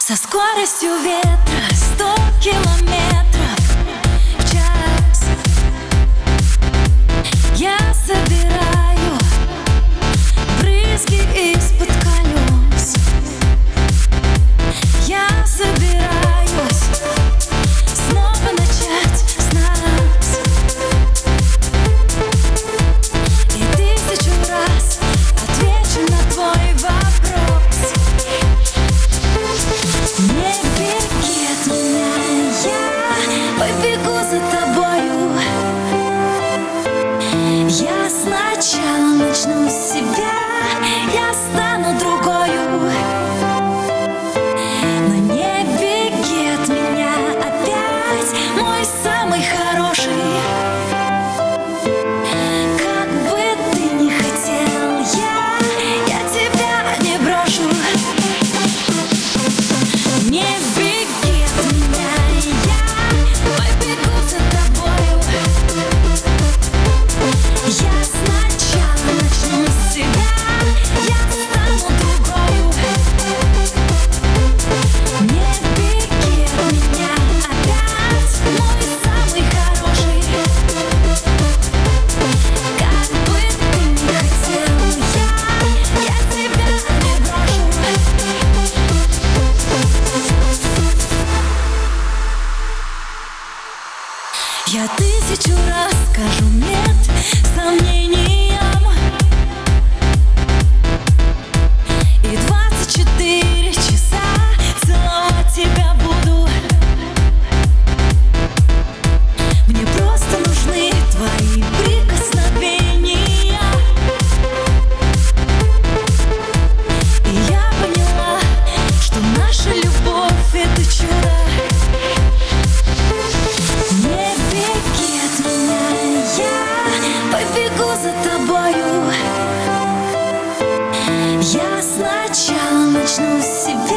Со скоростью ветра 100 километров в час я собираю брызги из-под колес. Я собираюсь снова начать с нас. И 1000 раз отвечу на твой вопрос. Не беги от меня, я побегу за тобою. Я сначала начну с себя, я стану другою. Но не беги от меня опять, мой самый хороший. Как бы ты ни хотел, я тебя не брошу. Не беги от меня, я побегу за тобою. Я сначала начну с себя, я стану другою. Не беги от меня опять, мой самый хороший. Как бы ты ни хотел, я тебя не брошу. Я 1000 раз скажу нет сомнениям, и 24 часа целовать тебя буду. Мне просто нужны твои прикосновения. И я поняла, что наша любовь — это чудо. Не беги от меня, я побегу за тобою. Я сначала начну с себя.